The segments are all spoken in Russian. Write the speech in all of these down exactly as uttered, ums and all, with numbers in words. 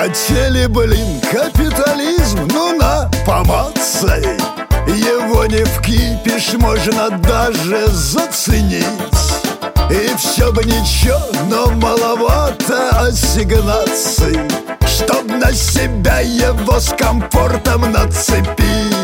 Хотели, блин, капитализм, ну на, помацай. Его не вкипишь, можно даже заценить. И все бы ничего, но маловато ассигнаций, чтоб на себя его с комфортом нацепить.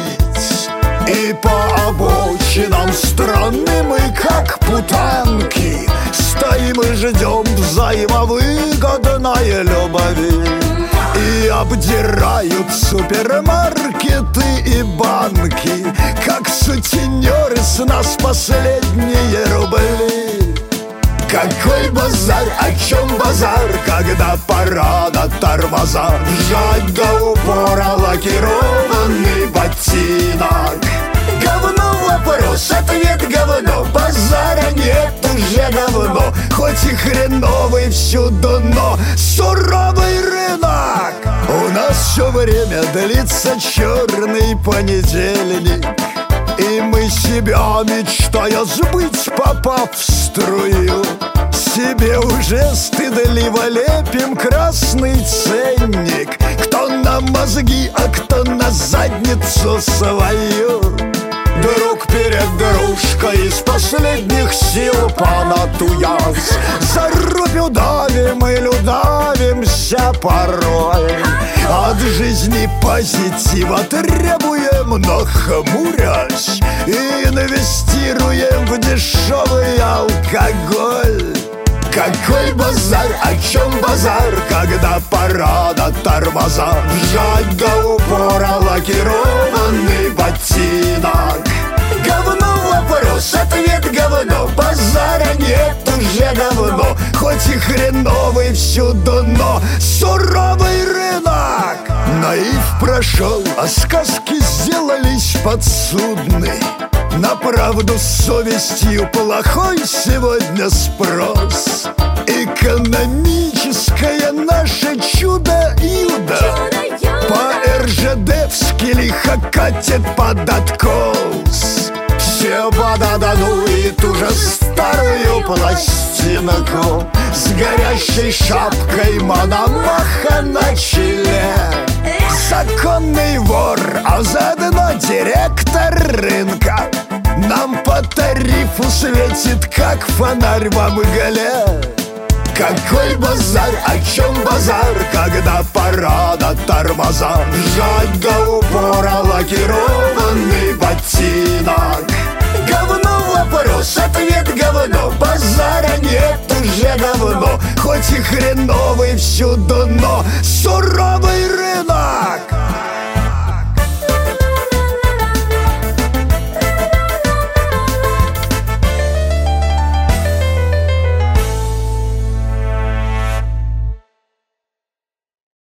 И по обочинам странным мы, как путанки, стоим и ждем взаимовыгодной любви. И обдирают супермаркеты и банки, как сутенеры с нас последние рубли. Какой базар, о чем базар, когда пора на тормоза вжать до упора лакированный ботинок? Говно вопрос, ответ говно, базара нет уже давно. Хоть и хреновый всюду, но суровый рынок. У нас все время длится черный понедельник, и мы себя, мечтая сбыть, попав в струю, себе уже стыдливо лепим красный ценник. Кто на мозги, а кто на задницу свою. Друг перед дружкой из последних сил понатуясь, за рубю давим и людавимся порой. От жизни позитива требуем, но хмурясь, и инвестируем в дешевый алкоголь. Какой базар, о чем базар, когда пора на тормоза вжать до упора лакированный ботинок? Говно вопрос, ответ говно, базара нет уже давно. Хоть и хреновый всюду, но суровый рынок. Наив прошел, а сказки сделались подсудны. На правду с совестью плохой сегодня спрос. Экономическое наше чудо-юдо по эр жэ дэ-вски лихо катит под откос. Все подадут ту же старую пластинку с горящей шапкой Мономаха на челе. Законный вор, а заодно директор рынка, нам по тарифу светит, как фонарь во мгле. Какой базар, о чем базар, когда пора на тормоза вжать до упора лакированный ботинок? Говно вопрос, ответ говно, базара нет уже давно. Хоть и хреновый всюду, но суровый рынок.